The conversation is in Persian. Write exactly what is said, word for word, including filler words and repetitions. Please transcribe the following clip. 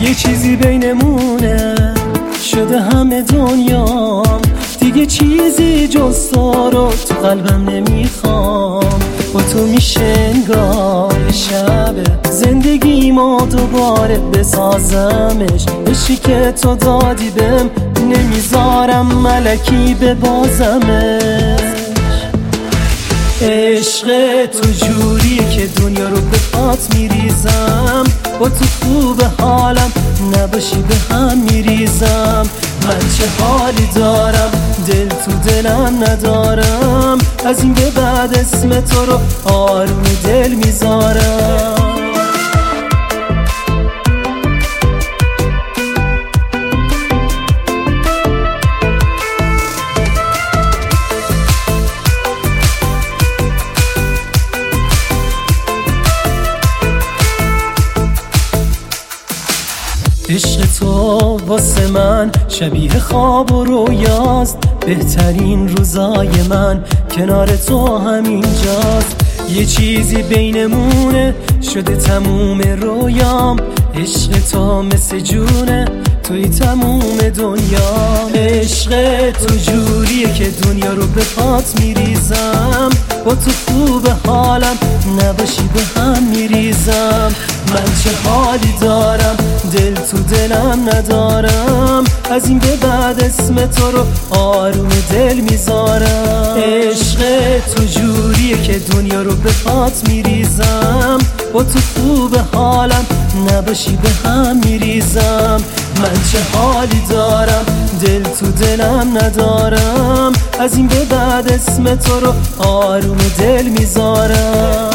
یه چیزی بینمونه شده همه دنیام، دیگه چیزی جز تو رو تو قلبم نمیخوام. با تو میشه انگار شب زندگی ما دوباره بسازمش. عشقی که تو دادی بهم نمیذارم ملکی ببازمش. عشق تو جوریه که دنیا رو به پات میریزم. با تو خوب حالم نباشی به هم میریزم. من چه حالی دارم دل تو دلم ندارم. از این به بعد اسم تو رو آروم دل میذارم. عشق تو واسه من شبیه خواب و رویاست. بهترین روزای من کنار تو همینجاست. یه چیزی بینمونه شده تموم رویام. عشق تو مثل جونه توی تموم دنیا. عشق تو جوریه که دنیا رو به پات میریزم. با تو خوب حالم نباشی به هم میریزم. من چه حالی دارم دل تو دلم ندارم. از این به بعد اسم تو رو آروم دل میذارم. عشق تو جوریه که دنیا رو به پات میریزم. با تو خوب حالم نباشی به هم میریزم. من چه حالی دارم دل تو دلم ندارم. از این به بعد اسم تو رو آروم دل میذارم.